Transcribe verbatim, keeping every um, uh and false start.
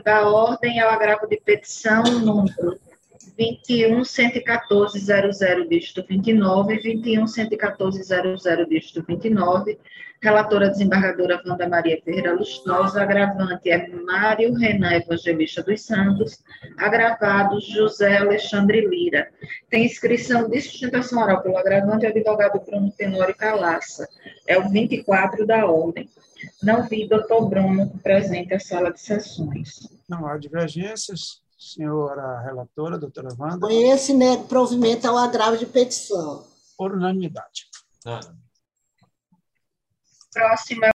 da ordem é o agravo de petição número vinte e um, cento e quatorze, zero zero, dígito vinte e nove, vinte e um, cento e quatorze, zero zero, dígito vinte e nove, relatora desembargadora Wanda Maria Ferreira Lustosa, agravante é Mário Renan Evangelista dos Santos, agravados José Alexandre Lira. Tem inscrição de sustentação oral pelo agravante o advogado Bruno Tenório Calaça, é o vinte e quatro da ordem. Não vi doutor Bruno presente à sala de sessões. Não há divergências. Senhora relatora, doutora Wanda. Conhece, né, provimento ao agravo de petição. Por unanimidade. Ah. Próxima